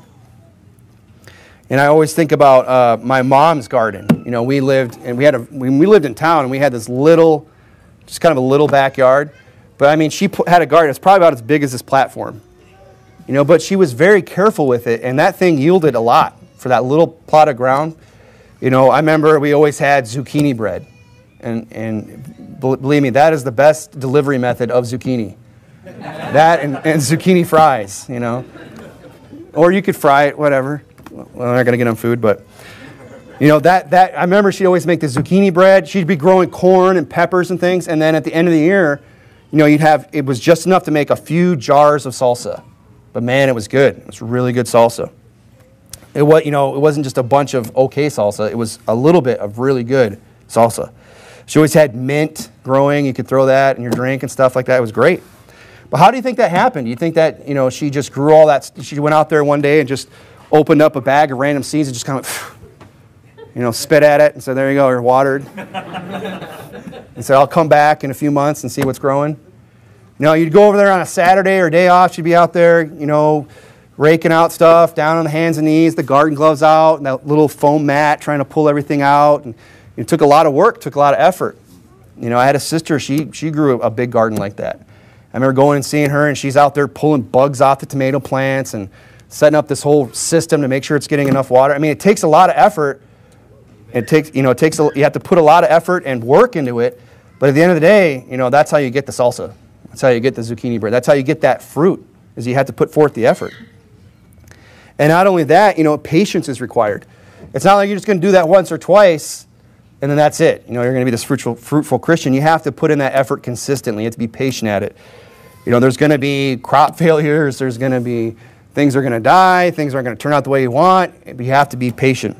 And I always think about uh, my mom's garden. You know, we lived, and we had a, when we lived in town, and we had this little, just kind of a little backyard. But I mean, she had a garden. It's probably about as big as this platform. You know, but she was very careful with it, and that thing yielded a lot for that little plot of ground. You know, I remember we always had zucchini bread. And, and believe me, that is the best delivery method of zucchini. That and, and zucchini fries, you know. Or you could fry it, whatever. Well, we're not going to get on food, but, you know, that, that, I remember she'd always make the zucchini bread. She'd be growing corn and peppers and things, and then at the end of the year, you know, you'd have, it was just enough to make a few jars of salsa. But man, it was good. It was really good salsa. It was, you know, it wasn't just a bunch of okay salsa. It was a little bit of really good salsa. She always had mint growing. You could throw that in your drink and stuff like that. It was great. But how do you think that happened? Do you think that, you know, she just grew all that? She went out there one day and just opened up a bag of random seeds and just kind of, you know, spit at it and said, there you go, you're watered. And said, I'll come back in a few months and see what's growing. You know, you'd go over there on a Saturday or a day off. She'd be out there, you know, raking out stuff, down on the hands and knees, the garden gloves out, and that little foam mat, trying to pull everything out. And it took a lot of work, took a lot of effort. You know, I had a sister, she she grew a big garden like that. I remember going and seeing her, and she's out there pulling bugs off the tomato plants and setting up this whole system to make sure it's getting enough water. I mean, it takes a lot of effort. It takes, you know, it takes a, you have to put a lot of effort and work into it. But at the end of the day, you know, that's how you get the salsa. That's how you get the zucchini bread. That's how you get that fruit, is you have to put forth the effort. And not only that, you know, patience is required. It's not like you're just going to do that once or twice and then that's it. You know, you're going to be this fruitful, fruitful Christian. You have to put in that effort consistently. You have to be patient at it. You know, there's going to be crop failures. There's going to be things are going to die. Things aren't going to turn out the way you want. But you have to be patient.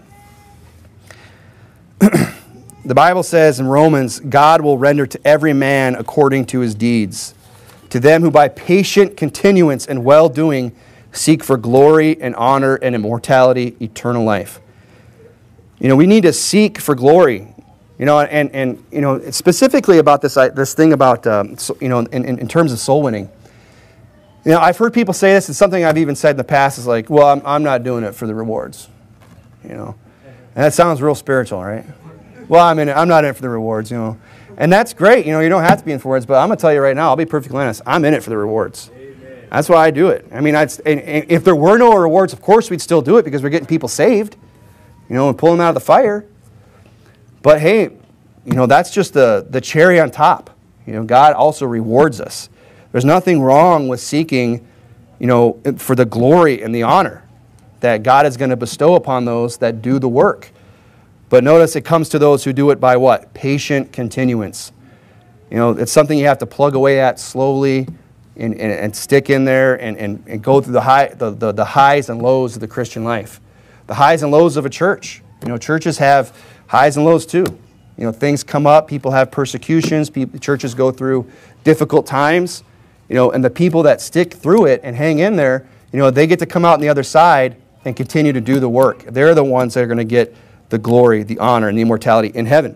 The Bible says in Romans, God will render to every man according to his deeds. To them who by patient continuance and well-doing seek for glory and honor and immortality, eternal life. You know, we need to seek for glory. You know, and, and you know, specifically about this this thing about, um, so, you know, in, in terms of soul winning. You know, I've heard people say this, and something I've even said in the past is like, well, I'm, I'm not doing it for the rewards. You know, and that sounds real spiritual, right? Well, I'm in it, I'm not in it for the rewards, you know. And that's great, you know, you don't have to be in for rewards, but I'm going to tell you right now, I'll be perfectly honest, I'm in it for the rewards. Amen. That's why I do it. I mean, I'd, and, and if there were no rewards, of course we'd still do it because we're getting people saved, you know, and pulling them out of the fire. But hey, you know, that's just the, the cherry on top. You know, God also rewards us. There's nothing wrong with seeking, you know, for the glory and the honor that God is going to bestow upon those that do the work. But notice it comes to those who do it by what? Patient continuance. You know, it's something you have to plug away at slowly and, and, and stick in there and, and, and go through the, high, the, the, the highs and lows of the Christian life. The highs and lows of a church. You know, churches have highs and lows too. You know, things come up, people have persecutions, people, churches go through difficult times. You know, and the people that stick through it and hang in there, you know, they get to come out on the other side and continue to do the work. They're the ones that are going to get the glory, the honor, and the immortality in heaven.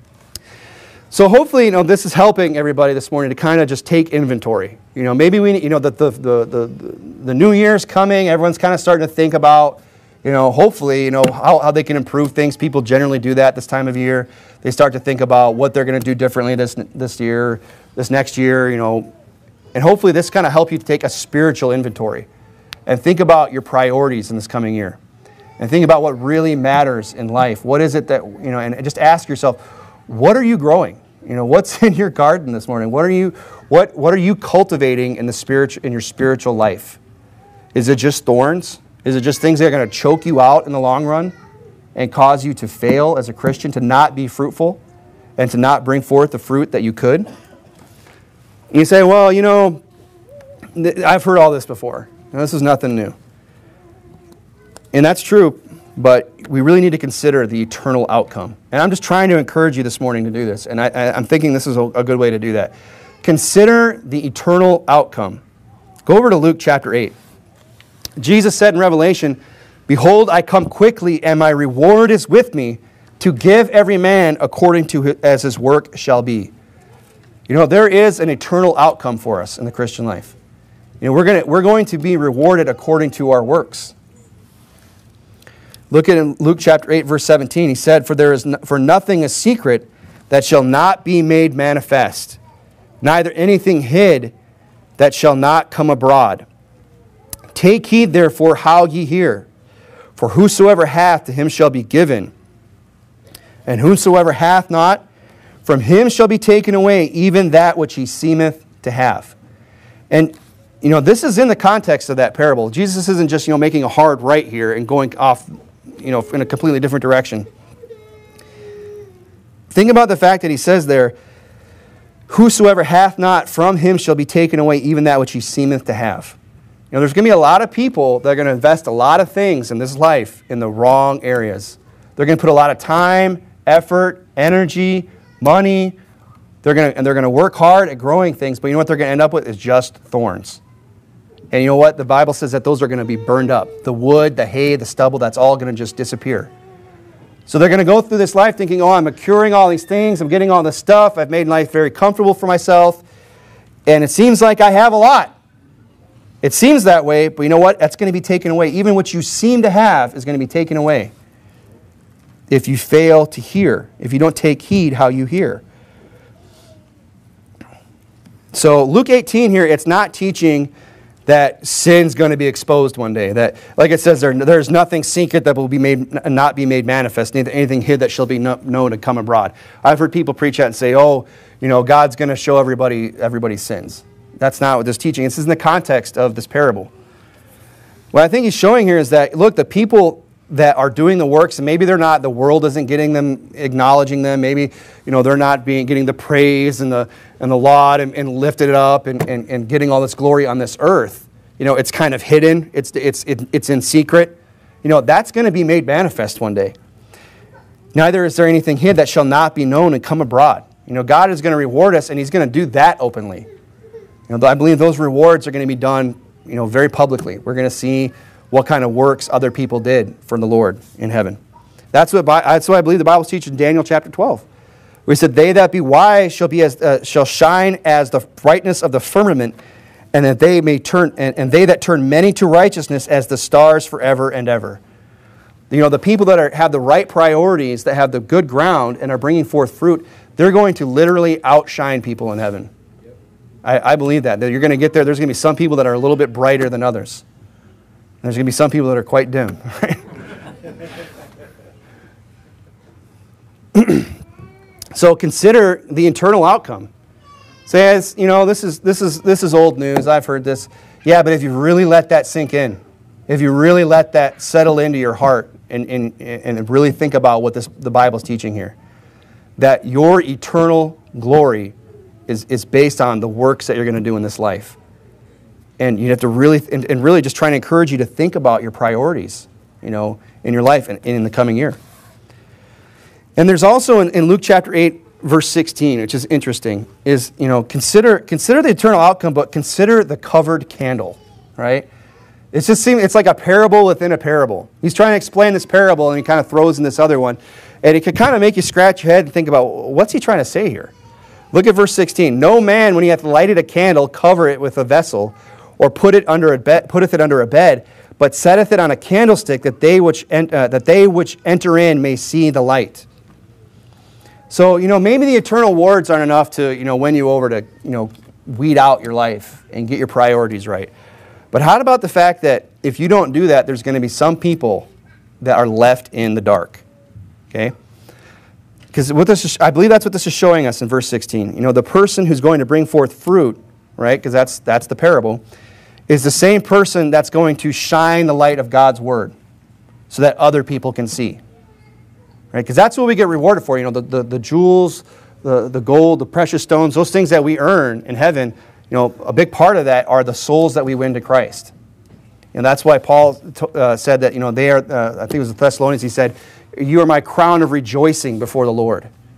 So hopefully, you know, this is helping everybody this morning to kind of just take inventory. You know, maybe we, you know, the the the the, the new year's coming. Everyone's kind of starting to think about, you know, hopefully, you know, how, how they can improve things. People generally do that this time of year. They start to think about what they're going to do differently this this year, this next year, you know. And hopefully this kind of help you to take a spiritual inventory and think about your priorities in this coming year. And think about what really matters in life. What is it that, you know, and just ask yourself, what are you growing? You know, what's in your garden this morning? What are you what what are you cultivating in the spiritual in your spiritual life? Is it just thorns? Is it just things that are going to choke you out in the long run and cause you to fail as a Christian, to not be fruitful and to not bring forth the fruit that you could? And you say, well, you know, I've heard all this before. Now, this is nothing new. And that's true, but we really need to consider the eternal outcome. And I'm just trying to encourage you this morning to do this, and I, I, I'm thinking this is a, a good way to do that. Consider the eternal outcome. Go over to Luke chapter eight. Jesus said in Revelation, "Behold, I come quickly, and my reward is with me, to give every man according to his, as his work shall be." You know, there is an eternal outcome for us in the Christian life. You know, we're going we're going to be rewarded according to our works. Look at Luke chapter eight, verse seventeen. He said, "For there is no, for nothing is secret that shall not be made manifest, neither anything hid that shall not come abroad. Take heed therefore how ye hear. For whosoever hath, to him shall be given. And whosoever hath not, from him shall be taken away even that which he seemeth to have." And, you know, this is in the context of that parable. Jesus isn't just, you know, making a hard right here and going off, you know, in a completely different direction. Think about the fact that he says there, "Whosoever hath not, from him shall be taken away even that which he seemeth to have." You know, there's going to be a lot of people that are going to invest a lot of things in this life in the wrong areas. They're going to put a lot of time, effort, energy, money. They're going to, and they're going to work hard at growing things, but you know what they're going to end up with is just thorns. And you know what? The Bible says that those are going to be burned up. The wood, the hay, the stubble, that's all going to just disappear. So they're going to go through this life thinking, oh, I'm accruing all these things, I'm getting all this stuff, I've made life very comfortable for myself, and it seems like I have a lot. It seems that way, but you know what? That's going to be taken away. Even what you seem to have is going to be taken away if you fail to hear, if you don't take heed how you hear. So Luke eighteen here, it's not teaching that sin's going to be exposed one day. That, like it says there, there's nothing secret that will be made, not be made manifest, neither anything hid that shall be known to come abroad. I've heard people preach that and say, oh, you know, God's going to show everybody everybody's sins. That's not what this teaching is. This is in the context of this parable. What I think he's showing here is that, look, the people that are doing the works, and maybe they're not, the world isn't getting them, acknowledging them. Maybe, you know, they're not being getting the praise and the and the laud and, and lifted it up and, and, and getting all this glory on this earth. You know, it's kind of hidden. It's it's it, it's in secret. You know, that's going to be made manifest one day. Neither is there anything hid that shall not be known and come abroad. You know, God is going to reward us, and he's going to do that openly. You know, I believe those rewards are going to be done, you know, very publicly. We're going to see what kind of works other people did for the Lord in heaven. That's what that's what I believe the Bible teaches in Daniel chapter twelve. We said, "They that be wise shall be as uh, shall shine as the brightness of the firmament, and that they may turn and, and they that turn many to righteousness as the stars forever and ever." You know, the people that are, have the right priorities, that have the good ground, and are bringing forth fruit, they're going to literally outshine people in heaven. I, I believe that. That you're going to get there. There's going to be some people that are a little bit brighter than others. There's going to be some people that are quite dim. Right? So consider the eternal outcome. Say, as you know, this is this is this is old news. I've heard this. Yeah, but if you really let that sink in, if you really let that settle into your heart, and and, and really think about what this the Bible's teaching here, that your eternal glory is is based on the works that you're going to do in this life. And you have to really, and, and really just trying to encourage you to think about your priorities, you know, in your life and, and in the coming year. And there's also in, in Luke chapter eight, verse sixteen, which is interesting, is, you know, consider consider the eternal outcome, but consider the covered candle, right? It's just seems it's like a parable within a parable. He's trying to explain this parable, and he kind of throws in this other one, and it could kind of make you scratch your head and think about, what's he trying to say here? Look at verse sixteen. "No man, when he hath lighted a candle, cover it with a vessel, or put it under a bed, putteth it under a bed, but setteth it on a candlestick, that they which en- uh, that they which enter in may see the light." So, you know, maybe the eternal rewards aren't enough to, you know, win you over to, you know, weed out your life and get your priorities right. But how about the fact that if you don't do that, there's going to be some people that are left in the dark, okay? Because what this is, I believe that's what this is showing us in verse sixteen. You know, the person who's going to bring forth fruit, right, because that's that's the parable, is the same person that's going to shine the light of God's word so that other people can see. Right? Because that's what we get rewarded for. You know, the, the, the jewels, the, the gold, the precious stones, those things that we earn in heaven, you know, a big part of that are the souls that we win to Christ. And that's why Paul uh, said that, you know, they are, uh, I think it was the Thessalonians, he said, "You are my crown of rejoicing before the Lord."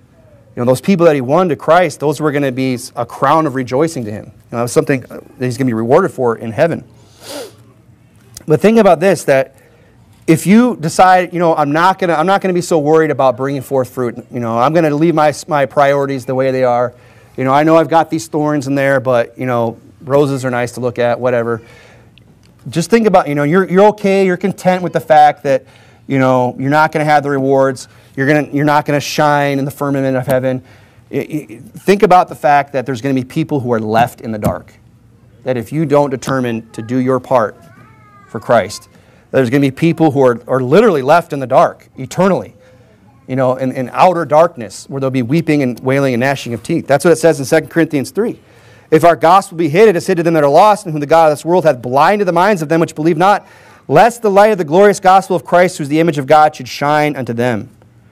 You know, those people that he won to Christ, those were going to be a crown of rejoicing to him. You know, something that he's going to be rewarded for in heaven. But think about this, that if you decide, you know, I'm not going to I'm not going to be so worried about bringing forth fruit. You know, I'm going to leave my my priorities the way they are. You know, I know I've got these thorns in there, but, you know, roses are nice to look at, whatever. Just think about, you know, you're you're okay, you're content with the fact that, you know, you're not going to have the rewards. You're going to you're not going to shine in the firmament of heaven. It, it, think about the fact that there's going to be people who are left in the dark. That if you don't determine to do your part for Christ, there's going to be people who are, are literally left in the dark eternally. You know, in, in outer darkness, where there'll be weeping and wailing and gnashing of teeth. That's what it says in Second Corinthians three. If our gospel be hid, it is hid to them that are lost, and whom the God of this world hath blinded the minds of them which believe not, lest the light of the glorious gospel of Christ, who is the image of God, should shine unto them.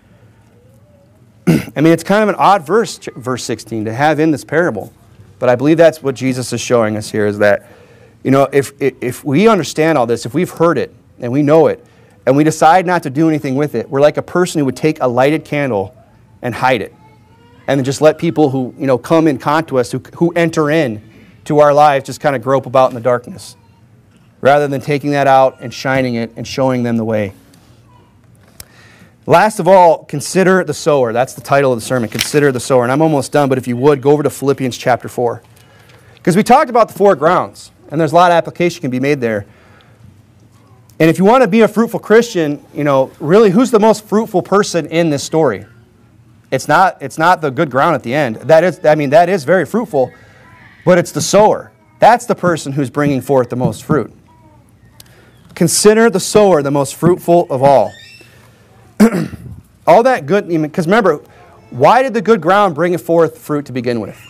I mean, it's kind of an odd verse, verse sixteen, to have in this parable. But I believe that's what Jesus is showing us here, is that, you know, if, if we understand all this, if we've heard it, and we know it, and we decide not to do anything with it, we're like a person who would take a lighted candle and hide it, and then just let people who, you know, come in contact to us, who, who enter in to our lives, just kind of grope about in the darkness, rather than taking that out and shining it and showing them the way. Last of all, consider the sower. That's the title of the sermon, Consider the Sower. And I'm almost done, but if you would, go over to Philippians chapter four. Because we talked about the four grounds, and there's a lot of application can be made there. And if you want to be a fruitful Christian, you know, really, who's the most fruitful person in this story? It's not, it's not the good ground at the end. That is, I mean, that is very fruitful, but it's the sower. That's the person who's bringing forth the most fruit. Consider the sower the most fruitful of all. All that good, because remember, why did the good ground bring forth fruit to begin with?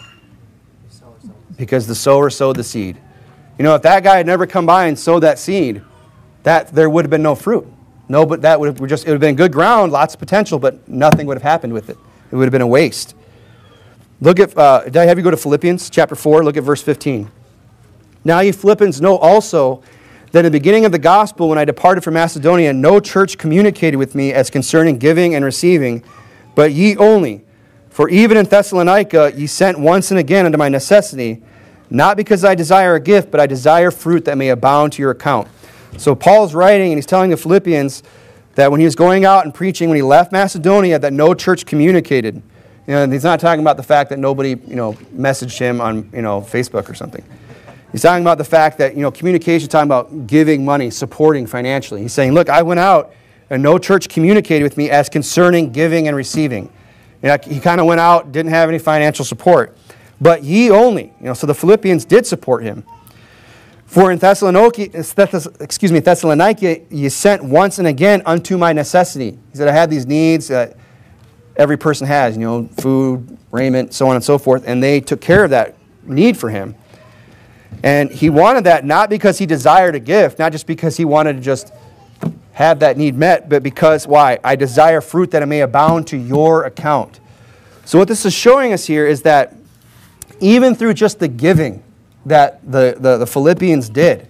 Because the sower sowed the seed. You know, if that guy had never come by and sowed that seed, that there would have been no fruit. No, but that would have just, it would have been good ground, lots of potential, but nothing would have happened with it. It would have been a waste. Look at, uh, did I have you go to Philippians chapter four? Look at verse fifteen. Now ye Philippians know also that in the beginning of the gospel, when I departed from Macedonia, no church communicated with me as concerning giving and receiving, but ye only. For even in Thessalonica ye sent once and again unto my necessity, not because I desire a gift, but I desire fruit that may abound to your account. So Paul's writing, and he's telling the Philippians that when he was going out and preaching, when he left Macedonia, that no church communicated. You know, and he's not talking about the fact that nobody, you know, messaged him on, you know, Facebook or something. He's talking about the fact that, you know, communication, talking about giving money, supporting financially. He's saying, look, I went out and no church communicated with me as concerning giving and receiving. You know, he kind of went out, didn't have any financial support. But ye only, you know, so the Philippians did support him. For in Thessalonica, excuse me, Thessalonica, ye sent once and again unto my necessity. He said, I had these needs that every person has, you know, food, raiment, so on and so forth, and they took care of that need for him. And he wanted that not because he desired a gift, not just because he wanted to just have that need met, but because, why? I desire fruit that it may abound to your account. So what this is showing us here is that even through just the giving that the, the, the Philippians did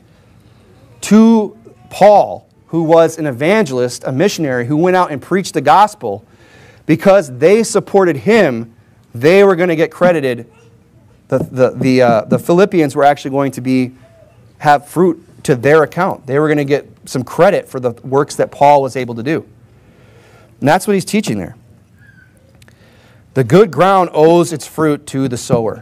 to Paul, who was an evangelist, a missionary, who went out and preached the gospel, because they supported him, they were going to get credited. The, the, the, uh, the Philippians were actually going to be have fruit to their account. They were going to get some credit for the works that Paul was able to do. And that's what he's teaching there. The good ground owes its fruit to the sower.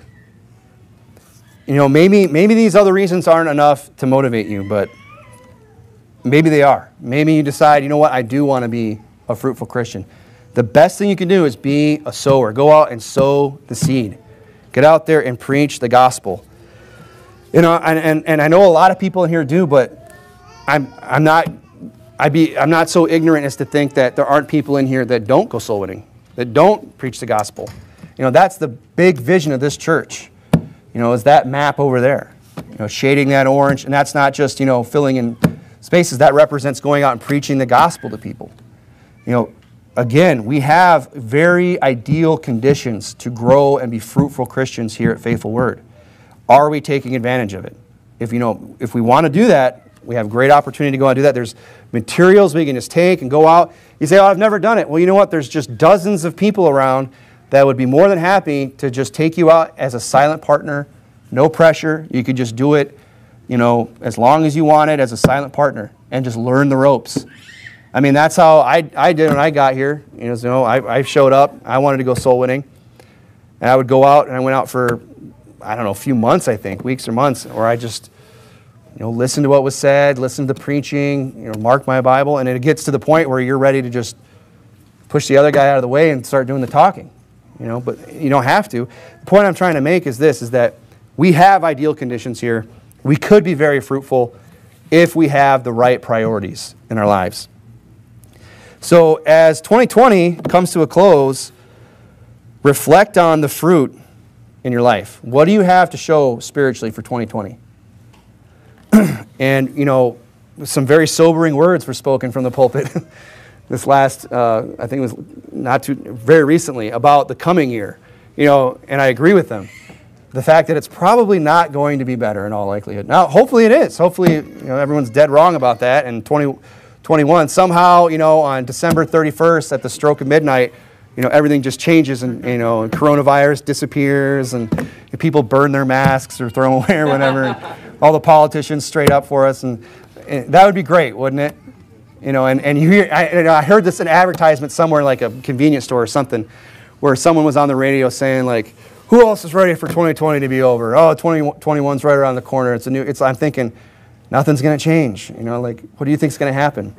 You know, maybe, maybe these other reasons aren't enough to motivate you, but maybe they are. Maybe you decide, you know what, I do want to be a fruitful Christian. The best thing you can do is be a sower. Go out and sow the seed. Get out there and preach the gospel. You know, and, and, and I know a lot of people in here do, but I'm I'm not I be I'm not so ignorant as to think that there aren't people in here that don't go soul winning, that don't preach the gospel. You know, that's the big vision of this church. You know, is that map over there. You know, shading that orange, and that's not just, you know, filling in spaces. That represents going out and preaching the gospel to people. You know, again, we have very ideal conditions to grow and be fruitful Christians here at Faithful Word. Are we taking advantage of it? If you know, if we want to do that, we have great opportunity to go out and do that. There's materials we can just take and go out. You say, oh, I've never done it. Well, you know what? There's just dozens of people around that would be more than happy to just take you out as a silent partner, no pressure. You could just do it, you know, as long as you wanted as a silent partner and just learn the ropes. I mean, that's how I, I did when I got here. You know, so I, I showed up. I wanted to go soul winning. And I would go out, and I went out for, I don't know, a few months, I think, weeks or months, where I just, you know, listened to what was said, listened to the preaching, you know, marked my Bible, and it gets to the point where you're ready to just push the other guy out of the way and start doing the talking. You know, but you don't have to. The point I'm trying to make is this, is that we have ideal conditions here. We could be very fruitful if we have the right priorities in our lives. So as twenty twenty comes to a close, reflect on the fruit in your life. What do you have to show spiritually for twenty twenty? And, you know, some very sobering words were spoken from the pulpit this last, uh, I think it was not too, very recently, about the coming year. You know, and I agree with them. The fact that it's probably not going to be better in all likelihood. Now, hopefully it is. Hopefully, you know, everyone's dead wrong about that. And twenty twenty-one, somehow, you know, on December thirty-first at the stroke of midnight, you know, everything just changes, and, you know, and coronavirus disappears, and, and people burn their masks or throw them away or whatever. And all the politicians straight up for us, and, and that would be great, wouldn't it? You know, and, and you hear, I, you know, I heard this in advertisement somewhere, like a convenience store or something, where someone was on the radio saying, like, who else is ready for twenty twenty to be over? Oh, twenty twenty-one's right around the corner. It's a new, it's, I'm thinking, nothing's going to change. You know, like, what do you think's going to happen?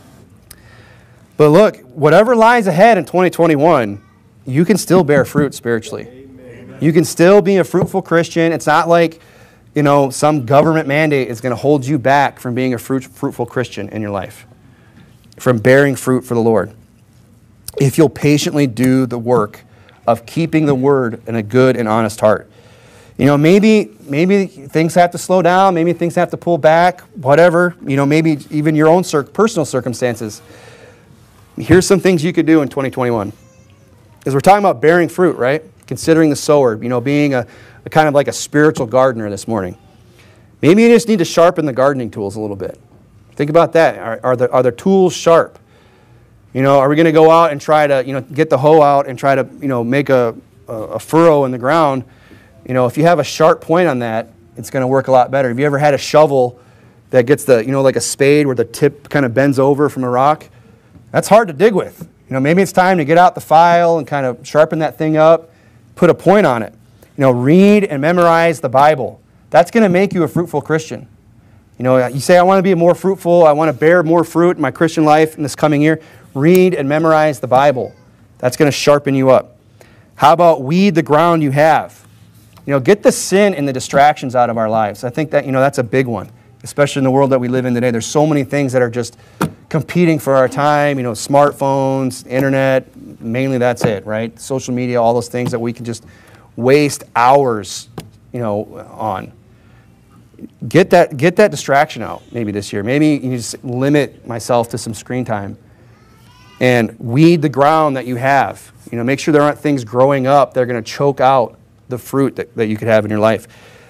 But look, whatever lies ahead in twenty twenty-one, you can still bear fruit spiritually. Amen. You can still be a fruitful Christian. It's not like, you know, some government mandate is going to hold you back from being a fruit, fruitful Christian in your life, from bearing fruit for the Lord. If you'll patiently do the work of keeping the word in a good and honest heart. You know, maybe maybe things have to slow down, maybe things have to pull back, whatever. You know, maybe even your own cir- personal circumstances. Here's some things you could do in twenty twenty-one. As we're talking about bearing fruit, right? Considering the sower, you know, being a, a kind of like a spiritual gardener this morning. Maybe you just need to sharpen the gardening tools a little bit. Think about that. Are, are, the, are the tools sharp? You know, are we going to go out and try to, you know, get the hoe out and try to, you know, make a, a, a furrow in the ground? You know, if you have a sharp point on that, it's going to work a lot better. Have you ever had a shovel that gets the, you know, like a spade where the tip kind of bends over from a rock? That's hard to dig with. You know, maybe it's time to get out the file and kind of sharpen that thing up, put a point on it. You know, read and memorize the Bible. That's going to make you a fruitful Christian. You know, you say, I want to be more fruitful, I want to bear more fruit in my Christian life in this coming year. Read and memorize the Bible. That's going to sharpen you up. How about weed the ground you have? You know, get the sin and the distractions out of our lives. I think that, you know, that's a big one, especially in the world that we live in today. There's so many things that are just competing for our time, you know, smartphones, internet, mainly that's it, right? Social media, all those things that we can just waste hours, you know, on. Get that, get that distraction out maybe this year. Maybe you just limit myself to some screen time and weed the ground that you have. You know, make sure there aren't things growing up that are going to choke out the fruit that, that you could have in your life.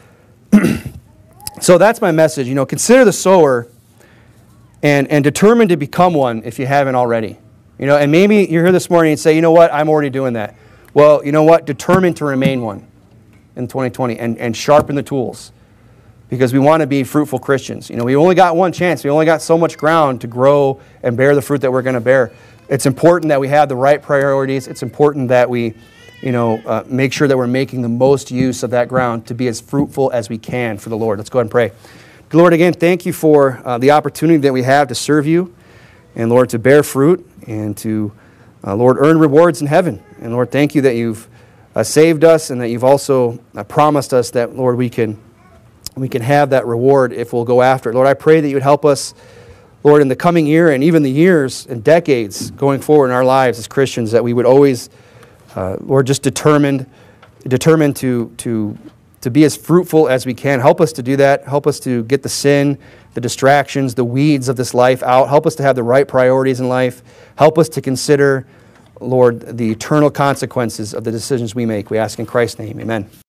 So that's my message. You know, consider the sower and, and determine to become one if you haven't already. You know, and maybe you're here this morning and say, you know what, I'm already doing that. Well, you know what, determine to remain one in twenty twenty and, and sharpen the tools. Because we want to be fruitful Christians. You know, we only got one chance. We only got so much ground to grow and bear the fruit that we're going to bear. It's important that we have the right priorities. It's important that we, you know, uh, make sure that we're making the most use of that ground to be as fruitful as we can for the Lord. Let's go ahead and pray. Lord, again, thank you for uh, the opportunity that we have to serve you, and Lord, to bear fruit and to, uh, Lord, earn rewards in heaven. And Lord, thank you that you've uh, saved us and that you've also uh, promised us that, Lord, we can we can have that reward if we'll go after it. Lord, I pray that you would help us, Lord, in the coming year and even the years and decades going forward in our lives as Christians, that we would always, uh, Lord, just determined, determined to, to, to be as fruitful as we can. Help us to do that. Help us to get the sin, the distractions, the weeds of this life out. Help us to have the right priorities in life. Help us to consider, Lord, the eternal consequences of the decisions we make. We ask in Christ's name, amen.